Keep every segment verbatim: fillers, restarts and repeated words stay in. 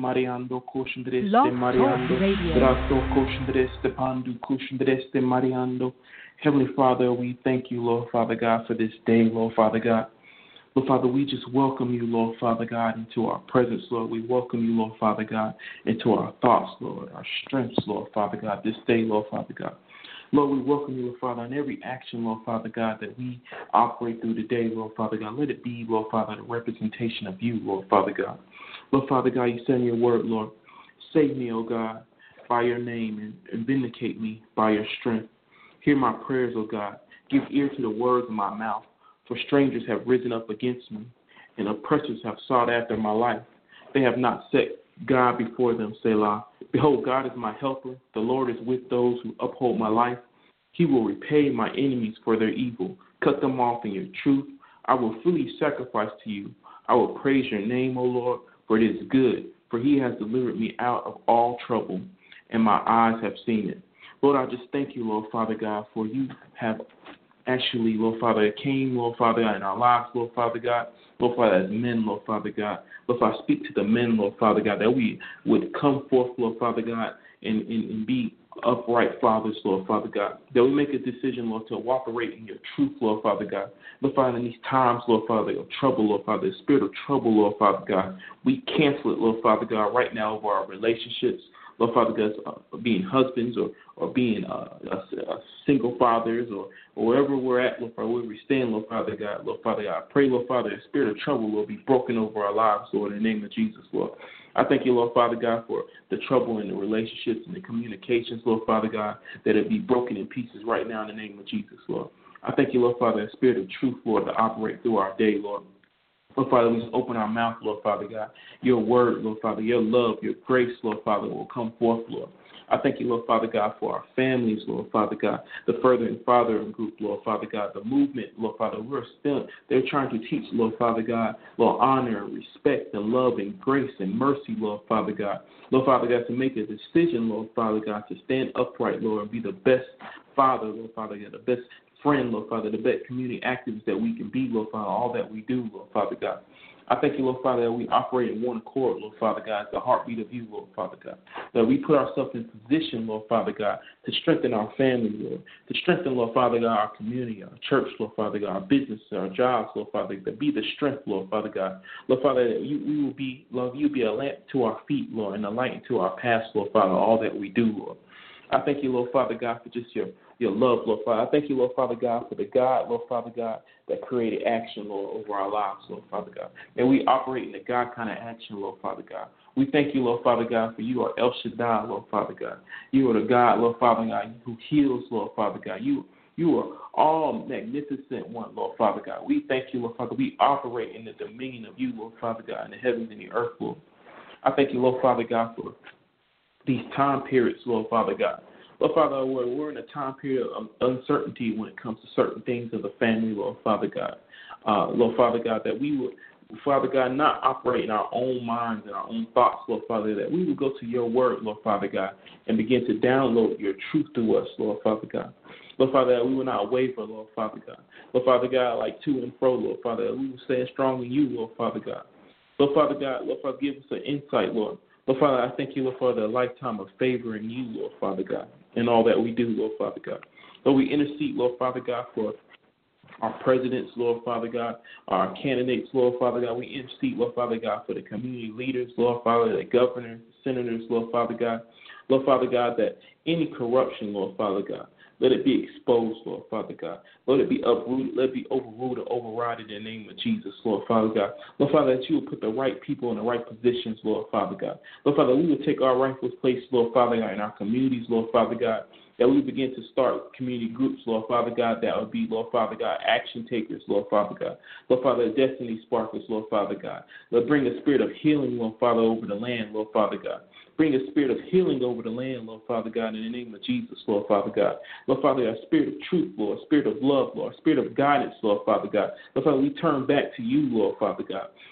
Mariando Kushandreste Blog Mariando Talk Radio. Grasso Kushandreste Pandu Kushandreste Mariando. Heavenly Father, we thank you, Lord Father God, for this day, Lord Father God. Lord Father, we just welcome you, Lord Father God, into our presence, Lord. We welcome you, Lord Father God, into our thoughts, Lord, our strengths, Lord Father God, this day, Lord Father God. Lord, we welcome you, Lord Father, in every action, Lord Father God, that we operate through today, Lord Father God. Let it be, Lord Father, the representation of you, Lord Father God. Lord Father God, you said in your word, Lord, save me, O God, by your name and, and vindicate me by your strength. Hear my prayers, O God. Give ear to the words of my mouth. For strangers have risen up against me, and oppressors have sought after my life. They have not set God before them, Selah. Behold, God is my helper. The Lord is with those who uphold my life. He will repay my enemies for their evil. Cut them off in your truth. I will freely sacrifice to you. I will praise your name, O Lord, for it is good. For he has delivered me out of all trouble, and my eyes have seen it. Lord, I just thank you, Lord Father God, for you have actually, Lord Father, it came, Lord Father God, in our lives, Lord Father God, Lord Father, as men, Lord Father God. Lord Father, speak to the men, Lord Father God, that we would come forth, Lord Father God, and, and, and be upright fathers, Lord Father God. That we make a decision, Lord, to operate in your truth, Lord Father God. Lord Father, in these times, Lord Father, of trouble, Lord Father, the spirit of trouble, Lord Father God, we cancel it, Lord Father God, right now over our relationships. Lord Father God, uh, being husbands or, or being uh, a, a single fathers or, or wherever we're at, Lord Father, where we stand, Lord Father God, Lord Father God, I pray, Lord Father, the spirit of trouble will be broken over our lives, Lord, in the name of Jesus, Lord. I thank you, Lord Father God, for the trouble in the relationships and the communications, Lord Father God, that it be broken in pieces right now in the name of Jesus, Lord. I thank you, Lord Father, the spirit of truth, Lord, to operate through our day, Lord. Lord Father, we just open our mouth, Lord Father God. Your word, Lord Father, your love, your grace, Lord Father, will come forth, Lord. I thank you, Lord Father God, for our families, Lord Father God, the further and fathering group, Lord Father God, the movement, Lord Father, we're still, they're trying to teach, Lord Father God, Lord, honor and respect and love and grace and mercy, Lord Father God. Lord Father God, to make a decision, Lord Father God, to stand upright, Lord, and be the best father, Lord Father God, the best friend, Lord Father, the best community activists that we can be, Lord Father, all that we do, Lord Father God. I thank you, Lord Father, that we operate in one accord, Lord Father God, the heartbeat of you, Lord Father God. That we put ourselves in position, Lord Father God, to strengthen our family, Lord, to strengthen, Lord Father God, our community, our church, Lord Father God, our business, our jobs, Lord Father God, to be the strength, Lord Father God. Lord Father, that you, we will be, Lord, you be a lamp to our feet, Lord, and a light into our paths, Lord Father, all that we do, Lord. I thank you, Lord Father God, for just your, your love, Lord Father. I thank you, Lord Father God, for the God, Lord Father God, that created action, Lord, over our lives, Lord Father God. And we operate in the God kind of action, Lord Father God. We thank you, Lord Father God, for you are El Shaddai, Lord Father God. You are the God, Lord Father God, who heals, Lord Father God. You You are all magnificent one, Lord Father God. We thank you, Lord Father. We operate in the dominion of you, Lord Father God, in the heavens and the earth, Lord. I thank you, Lord Father God, for these time periods, Lord Father God. Lord Father, we're, we're in a time period of uncertainty when it comes to certain things of the family, Lord Father God. Uh, Lord Father God, that we would, Father God, not operate in our own minds and our own thoughts, Lord Father, that we would go to your word, Lord Father God, and begin to download your truth to us, Lord Father God. Lord Father, that we will not waver, Lord Father God. Lord Father God, like to and fro, Lord Father, that we will stand strong in you, Lord Father God. Lord Father God, Lord Father, give us an insight, Lord. Lord Father, I thank you, Lord, for the lifetime of favor in you, Lord Father God, and all that we do, Lord Father God. Lord, we intercede, Lord Father God, for our presidents, Lord Father God, our candidates, Lord Father God. We intercede, Lord Father God, for the community leaders, Lord Father, the governors, the senators, Lord Father God. Lord Father God, that any corruption, Lord Father God, let it be exposed, Lord Father God. Let it be uprooted. Let it be overruled or overridden in the name of Jesus, Lord Father God. Lord Father, that you will put the right people in the right positions, Lord Father God. Lord Father, we will take our rightful place, Lord Father God, in our communities, Lord Father God. That we begin to start community groups, Lord Father God, that would be, Lord Father God, action takers, Lord Father God. Lord Father, destiny sparkers, Lord Father God. Lord, bring a spirit of healing, Lord Father, over the land, Lord Father God. Bring a spirit of healing over the land, Lord Father God, in the name of Jesus, Lord Father God. Lord Father, a spirit of truth, Lord, a spirit of love, Lord, a spirit of guidance, Lord Father God. Lord Father, we turn back to you, Lord Father God.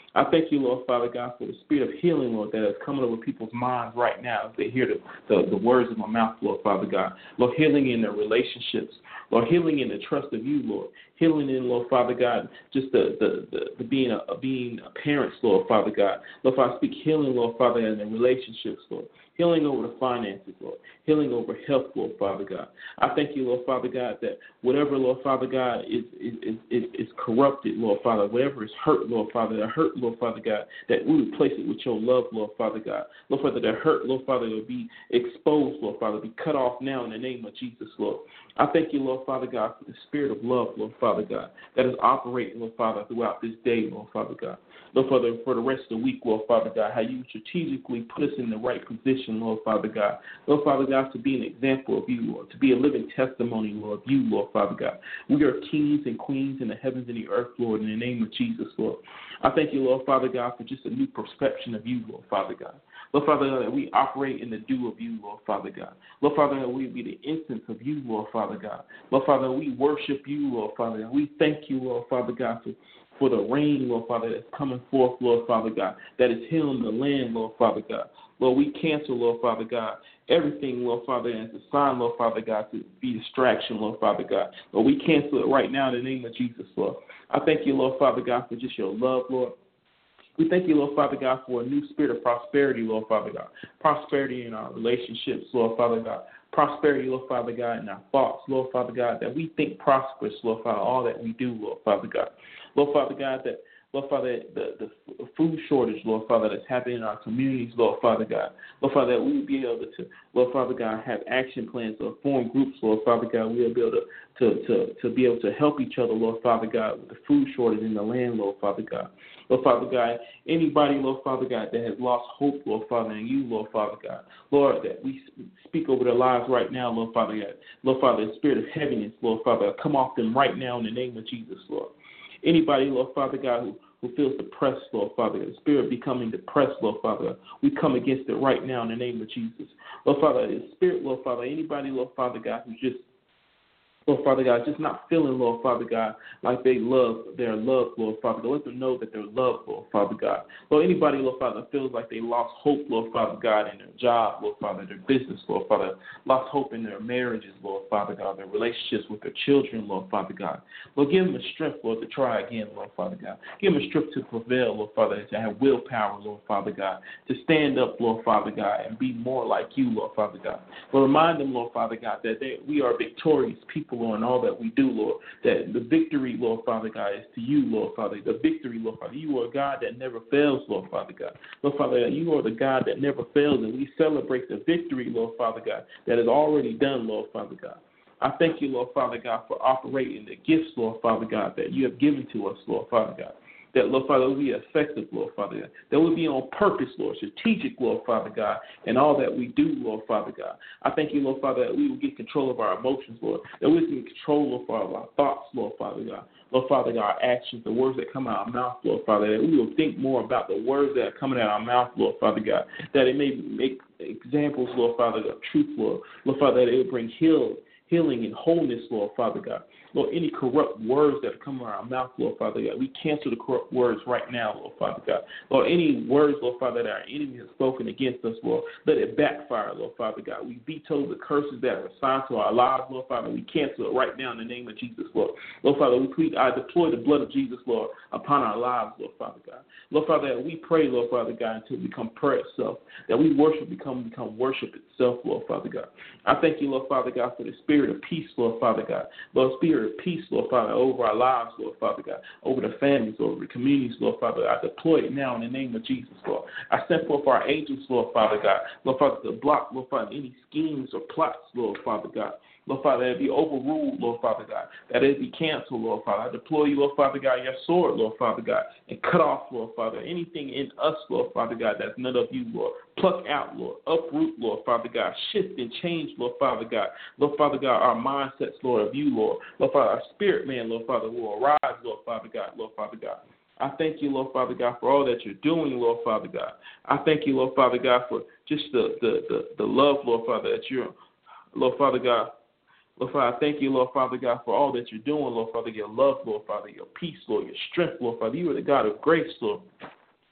I thank you, Lord Father God, for the spirit of healing, Lord, that is coming over people's minds right now as they hear the, the, the words of my mouth, Lord Father God. Lord, healing in their relationships. Lord, healing in the trust of you, Lord. Healing in, Lord Father God, just the, the, the, the being a being a parents, Lord Father God. Lord Father, I speak healing, Lord Father, in the relationships, Lord. Healing over the finances, Lord. Healing over health, Lord Father God. I thank you, Lord Father God, that whatever, Lord Father God, is is, is, is corrupted, Lord Father, whatever is hurt, Lord Father, that hurt, Lord Father God, that we replace it with your love, Lord Father God. Lord Father, that hurt, Lord Father, will be exposed, Lord Father, be cut off now in the name of Jesus, Lord. I thank you, Lord Father God, for the spirit of love, Lord Father God, that is operating, Lord Father, throughout this day, Lord Father God. Lord Father, for the rest of the week, Lord Father God, how you strategically put us in the right position, Lord Father God. Lord Father God, to be an example of you, Lord, to be a living testimony, Lord, of you, Lord Father God. We are kings and queens in the heavens and the earth, Lord, in the name of Jesus, Lord. I thank you, Lord Father God, for just a new perception of you, Lord Father God. Lord Father God, that we operate in the dew of you, Lord Father God. Lord Father God, we be the instance of you, Lord Father God. Lord Father God, we worship you, Lord Father God. We thank you, Lord Father God, for for the rain, Lord Father, that's coming forth, Lord Father God, that is healing the land, Lord Father God. Lord, we cancel, Lord Father God, everything, Lord Father, as a sign, Lord Father God, to be distraction, Lord Father God. Lord, we cancel it right now in the name of Jesus, Lord. I thank you, Lord Father God, for just your love, Lord. We thank you, Lord Father God, for a new spirit of prosperity, Lord Father God. Prosperity in our relationships, Lord Father God. Prosperity, Lord Father God, in our thoughts, Lord Father God, that we think prosperous, Lord Father, all that we do, Lord Father God. Lord Father God, that, Lord Father, the, the food shortage, Lord Father, that's happening in our communities, Lord Father God. Lord Father, that we will be able to, Lord Father God, have action plans or form groups, Lord Father God. We'll be able to, to, to, to be able to help each other, Lord Father God, with the food shortage in the land, Lord Father God. Lord Father God, anybody, Lord Father God, that has lost hope, Lord Father, in you, Lord Father God. Lord, that we speak over their lives right now, Lord Father God. Lord Father, the spirit of heaviness, Lord Father, come off them right now in the name of Jesus, Lord. Anybody, Lord Father God, who, who feels depressed, Lord Father, the spirit becoming depressed, Lord Father, we come against it right now in the name of Jesus. Lord Father, the spirit, Lord Father, anybody, Lord Father God, who's just, Lord Father God, just not feeling, Lord Father God, like they love their love, Lord Father God. Let them know that they're loved, Lord Father God. Lord, anybody, Lord Father, feels like they lost hope, Lord Father God, in their job, Lord Father, their business, Lord Father, lost hope in their marriages, Lord Father God, their relationships with their children, Lord Father God. Lord, give them the strength, Lord, to try again, Lord Father God. Give them the strength to prevail, Lord Father, to have willpower, Lord Father God, to stand up, Lord Father God, and be more like you, Lord Father God. Lord, remind them, Lord Father God, that they, we are victorious people, Lord, in all that we do, Lord, that the victory, Lord Father God, is to you, Lord Father. The victory, Lord Father. You are a God that never fails, Lord Father God. Lord Father God, you are the God that never fails, and we celebrate the victory, Lord Father God, that is already done, Lord Father God. I thank you, Lord Father God, for operating the gifts, Lord Father God, that you have given to us, Lord Father God. That, Lord Father, will be effective, Lord Father God. That will be on purpose, Lord, strategic, Lord Father God, and all that we do, Lord Father God. I thank you, Lord Father, that we will get control of our emotions, Lord. That we will get control, Lord Father, of our thoughts, Lord Father God. Lord Father God, our actions, the words that come out of our mouth, Lord Father, that we will think more about the words that are coming out of our mouth, Lord Father God. That it may make examples, Lord Father, of truth, Lord. Lord Father, that it will bring healing. Healing and wholeness, Lord Father God. Lord, any corrupt words that come out of our mouth, Lord Father God, we cancel the corrupt words right now, Lord Father God. Lord, any words, Lord Father, that our enemy has spoken against us, Lord, let it backfire, Lord Father God. We veto the curses that are assigned to our lives, Lord Father. We cancel it right now in the name of Jesus, Lord. Lord Father, we plead, I deploy the blood of Jesus, Lord, upon our lives, Lord Father God. Lord Father, that we pray, Lord Father God, until we become prayer itself, that we worship become become worship itself, Lord Father God. I thank you, Lord Father God, for the spirit of peace, Lord Father God. Lord, spirit of peace, Lord Father, over our lives, Lord Father God, over the families, over the communities, Lord Father. I deploy it now in the name of Jesus, Lord. I send forth our angels, Lord Father God, Lord Father, to block, Lord Father, any schemes or plots, Lord Father God. Lord Father, that it be overruled, Lord Father God, that it be canceled, Lord Father. I deploy you, Lord Father God, your sword, Lord Father God, and cut off, Lord Father, anything in us, Lord Father God, that's none of you, Lord. Pluck out, Lord. Uproot, Lord Father God. Shift and change, Lord Father God. Lord Father God, our mindsets, Lord, of you, Lord. Lord Father, our spirit man, Lord Father, will arise, Lord Father God, Lord Father God. I thank you, Lord Father God, for all that you're doing, Lord Father God. I thank you, Lord Father God, for just the, the, the, the love, Lord Father, that you're, Lord Father God, Lord Father, I thank you, Lord Father God, for all that you're doing, Lord Father, your love, Lord Father, your peace, Lord, your strength, Lord Father. You are the God of grace, Lord.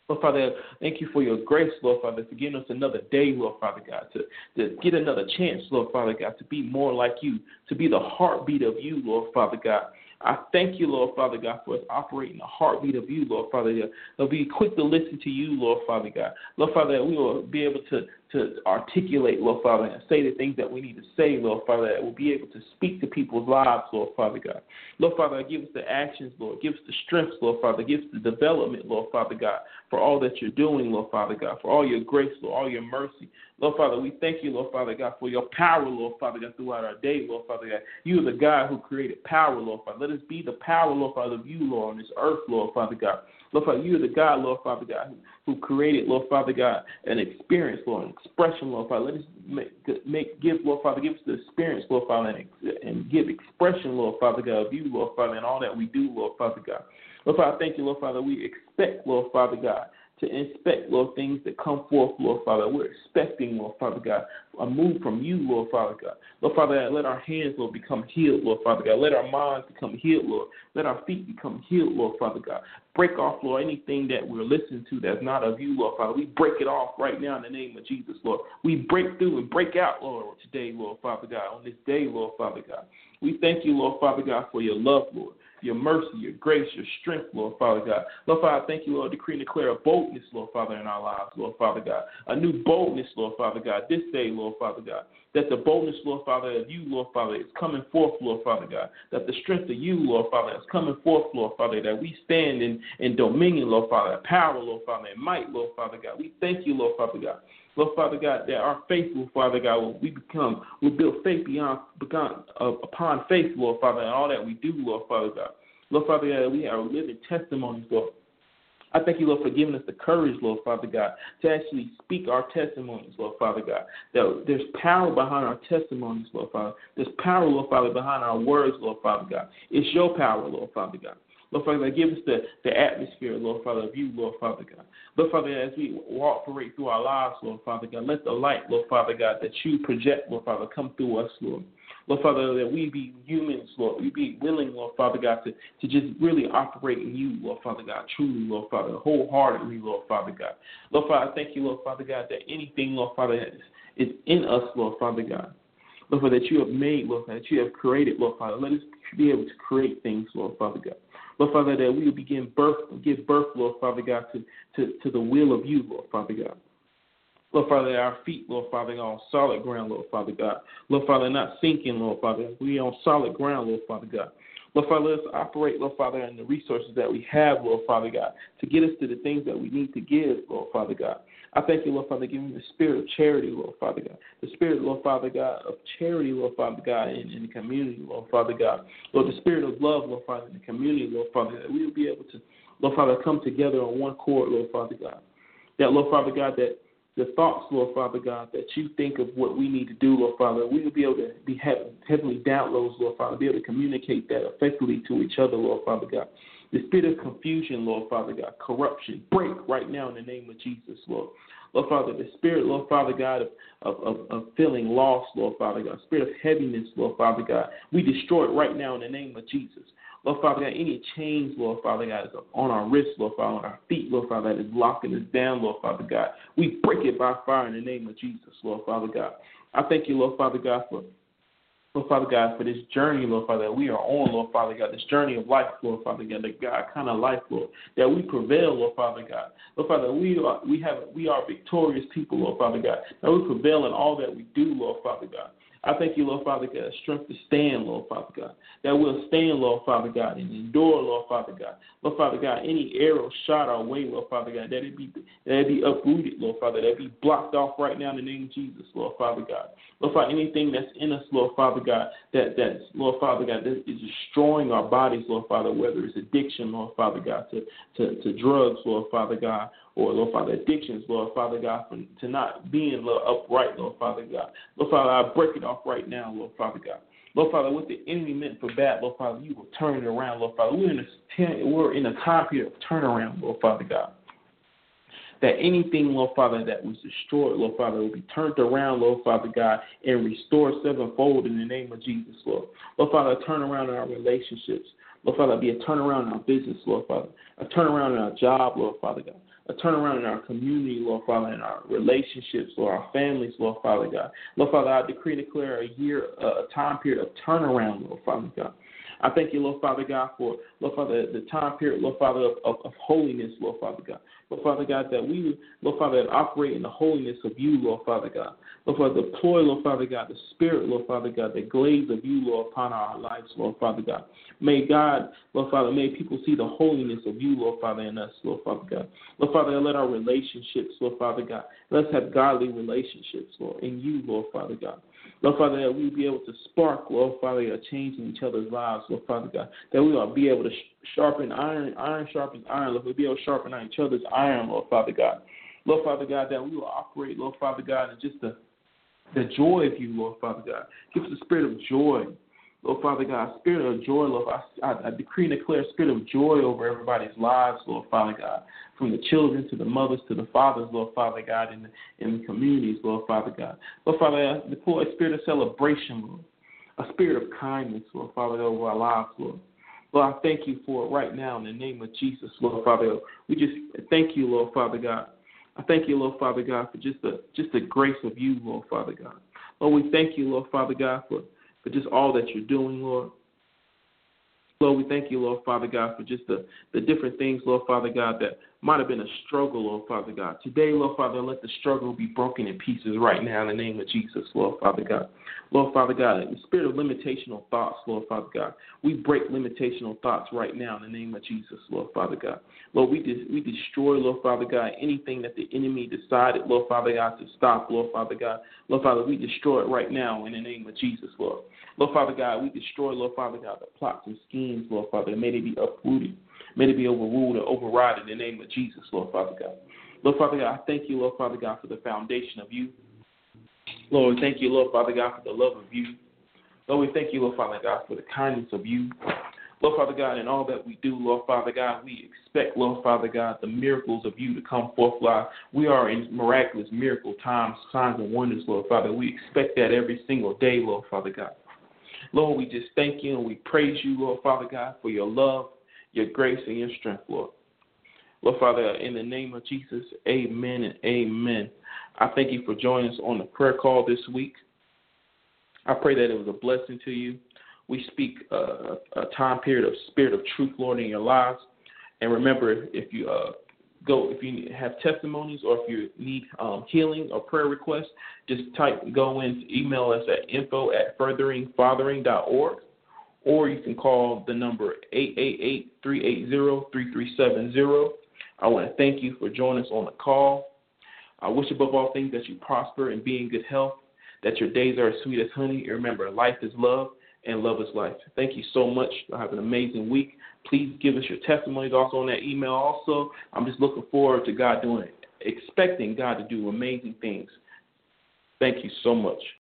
Lord Father, thank you for your grace, Lord Father, for giving us another day, Lord Father God, to, to get another chance, Lord Father God, to be more like you, to be the heartbeat of you, Lord Father God. I thank you, Lord Father God, for us operating the heartbeat of you, Lord Father God. We'll be quick to listen to you, Lord Father God. Lord Father, that we will be able to, to articulate, Lord Father, and say the things that we need to say, Lord Father, that we'll be able to speak to people's lives, Lord Father God. Lord Father, give us the actions, Lord. Give us the strength, Lord Father. Give us the development, Lord Father God, for all that you're doing, Lord Father God, for all your grace, Lord, all your mercy. Lord Father, we thank you, Lord Father God, for your power, Lord Father God, throughout our day, Lord Father God. You are the God who created power, Lord Father. Let us be the power, Lord Father, of you, Lord, on this earth, Lord Father God. Lord Father, you are the God, Lord Father God, who, who created, Lord Father God, an experience, Lord, an expression, Lord Father. Let us make, make give, Lord Father, give us the experience, Lord Father, and, and give expression, Lord Father God, of you, Lord Father, and all that we do, Lord Father God. Lord Father, thank you, Lord Father. We expect, Lord Father God, to inspect, Lord, things that come forth, Lord Father. We're expecting, Lord Father God, a move from you, Lord Father God. Lord Father God, let our hands, Lord, become healed, Lord Father God. Let our minds become healed, Lord. Let our feet become healed, Lord Father God. Break off, Lord, anything that we're listening to that's not of you, Lord Father. We break it off right now in the name of Jesus, Lord. We break through and break out, Lord, today, Lord Father God, on this day, Lord Father God. We thank you, Lord Father God, for your love, Lord, your mercy, your grace, your strength, Lord Father God. Lord Father, I thank you, Lord, decree and declare a boldness, Lord Father, in our lives, Lord Father God. A new boldness, Lord Father God, this day, Lord Father God. That the boldness, Lord Father, of you, Lord Father, is coming forth, Lord Father God. That the strength of you, Lord Father, is coming forth, Lord Father, that we stand in, in dominion, Lord Father, power, Lord Father, and might, Lord Father God. We thank you, Lord Father God. Lord Father God, that our faith, Lord Father God, will we become, we build faith beyond, beyond uh, upon faith, Lord Father, and all that we do, Lord Father God. Lord Father God, we are living testimonies, Lord. I thank you, Lord, for giving us the courage, Lord Father God, to actually speak our testimonies, Lord Father God. That there's power behind our testimonies, Lord Father. There's power, Lord Father, behind our words, Lord Father God. It's your power, Lord Father God. Lord Father God, give us the, the atmosphere, Lord Father, of you, Lord Father God. Lord Father God, as we walk parade through our lives, Lord Father God, let the light, Lord Father God, that you project, Lord Father, come through us, Lord. Lord Father, that we be humans, Lord. We be willing, Lord Father God, to, to just really operate in you, Lord Father God, truly, Lord Father, wholeheartedly, Lord Father God. Lord Father, I thank you, Lord Father God, that anything, Lord Father, that is, is in us, Lord Father God, Lord Father, that you have made, Lord Father, that you have created, Lord Father, let us be able to create things, Lord Father God. Lord Father, that we will begin birth, give birth, Lord Father God, to, to, to the will of you, Lord Father God. Lord Father, that our feet, Lord Father, are on solid ground, Lord Father God. Lord Father, not sinking, Lord Father. We are on solid ground, Lord Father God. Lord Father, let us operate, Lord Father, in the resources that we have, Lord Father God, to get us to the things that we need to give, Lord Father God. I thank you, Lord Father, giving the spirit of charity, Lord Father God. The spirit, Lord Father God, of charity, Lord Father God, in, in the community, Lord Father God. Lord, the spirit of love, Lord Father, in the community, Lord Father, that we will be able to, Lord Father, come together on one accord, Lord Father God. That, Lord Father God, that the thoughts, Lord Father God, that you think of what we need to do, Lord Father, we will be able to be heavenly downloads, Lord Father, be able to communicate that effectively to each other, Lord Father God. The spirit of confusion, Lord Father God, corruption, break right now in the name of Jesus, Lord. Lord Father, the spirit, Lord Father God, of, of, of feeling lost, Lord Father God, spirit of heaviness, Lord Father God, we destroy it right now in the name of Jesus. Lord Father God, any chains, Lord Father God, is on our wrists, Lord Father, on our feet, Lord Father, that is locking us down, Lord Father God. We break it by fire in the name of Jesus, Lord Father God. I thank you, Lord Father God, for Lord Father God, for this journey, Lord Father, that we are on, Lord Father God, this journey of life, Lord Father God, the God kind of life, Lord, that we prevail, Lord Father God. Lord Father, we are we have we are victorious people, Lord Father God, that we prevail in all that we do, Lord Father God. I thank you, Lord Father God, strength to stand, Lord Father God, that we'll stand, Lord Father God, and endure, Lord Father God. Lord Father God, any arrow shot our way, Lord Father God, that it be that it be uprooted, Lord Father, that it be blocked off right now in the name of Jesus, Lord Father God. Lord Father, anything that's in us, Lord Father God, that that's, Lord Father God, that is destroying our bodies, Lord Father, whether it's addiction, Lord Father God, to, to, to drugs, Lord Father God, or, Lord Father, addictions, Lord Father God, for, to not being, Lord, upright, Lord Father God. Lord Father, I break it off right now, Lord Father God. Lord Father, what the enemy meant for bad, Lord Father, you will turn it around, Lord Father. We're in a, we're in a time period of turnaround, Lord Father God. That anything, Lord Father, that was destroyed, Lord Father, will be turned around, Lord Father God, and restored sevenfold in the name of Jesus, Lord. Lord Father, turn around in our relationships. Lord Father, be a turnaround in our business, Lord Father. A turnaround in our job, Lord Father God. a turnaround in our community, Lord Father, in our relationships, Lord, our families, Lord Father God. Lord Father, I decree and declare a year, a time period of turnaround, Lord Father God. I thank you, Lord Father God, for, Lord Father, the time period, Lord Father, of, of, of holiness, Lord Father God. Lord Father God, that we, Lord Father, that operate in the holiness of you, Lord Father God. Lord Father, deploy, Lord Father God, the Spirit, Lord Father God, the glaze of you, Lord, upon our lives, Lord Father God. May God, Lord Father, may people see the holiness of you, Lord Father, in us, Lord Father God. Lord Father, let our relationships, Lord Father God, let's have godly relationships, Lord, in you, Lord Father God. Lord Father, that we be able to spark, Lord Father, a change in each other's lives, Lord Father God. That we will be able to sharpen iron, iron sharpens iron, Lord. We'll be able to sharpen each other's iron, Lord Father God. Lord Father God, that we will operate, Lord Father God, in just the, the joy of you, Lord Father God. Give us a spirit of joy, Lord Father God, spirit of joy, Lord. I, I, I decree and declare a spirit of joy over everybody's lives, Lord Father God, from the children to the mothers to the fathers, Lord Father God, in the, in the communities, Lord Father God. Lord Father, I deploy a spirit of celebration, Lord, a spirit of kindness, Lord Father, over our lives, Lord. Lord, I thank you for it right now in the name of Jesus, Lord Father. We just thank you, Lord Father God. I thank you, Lord Father God, for just the just the grace of you, Lord Father God. Lord, we thank you, Lord Father God, for for just all that you're doing, Lord. Lord, we thank you, Lord Father God, for just the, the different things, Lord Father God, that might have been a struggle, Lord Father God. Today, Lord Father, let the struggle be broken in pieces right now in the name of Jesus, Lord Father God. Lord Father God, in the spirit of limitational thoughts, Lord Father God, we break limitational thoughts right now in the name of Jesus, Lord Father God. Lord, we just, we destroy, Lord Father God, anything that the enemy decided, Lord Father God, to stop, Lord Father God. Lord Father, we destroy it right now in the name of Jesus, Lord. Lord Father God, we destroy, Lord Father God, the plots and schemes, Lord Father, may they be uprooted. May they be overruled or overridden in the name of Jesus, Lord Father God. Lord Father God, I thank you, Lord Father God, for the foundation of you. Lord, we thank you, Lord Father God, for the love of you. Lord, we thank you, Lord Father God, for the kindness of you. Lord Father God, in all that we do, Lord Father God, we expect, Lord Father God, the miracles of you to come forth, Lord. We are in miraculous miracle times, signs and wonders, Lord Father. We expect that every single day, Lord Father God. Lord, we just thank you and we praise you, Lord Father God, for your love, your grace, and your strength, Lord. Lord Father, in the name of Jesus, amen and amen. I thank you for joining us on the prayer call this week. I pray that it was a blessing to you. We speak uh, a time period of spirit of truth, Lord, in your lives. And remember, if you uh, go, if you have testimonies or if you need um, healing or prayer requests, just type, go in, email us at info at furthering fathering dot org. Or you can call the number eight eight eight, three eight zero, three three seven zero. I want to thank you for joining us on the call. I wish above all things that you prosper and be in good health, that your days are as sweet as honey. And remember, life is love and love is life. Thank you so much. Have an amazing week. Please give us your testimonies also on that email. Also, I'm just looking forward to God doing it, expecting God to do amazing things. Thank you so much.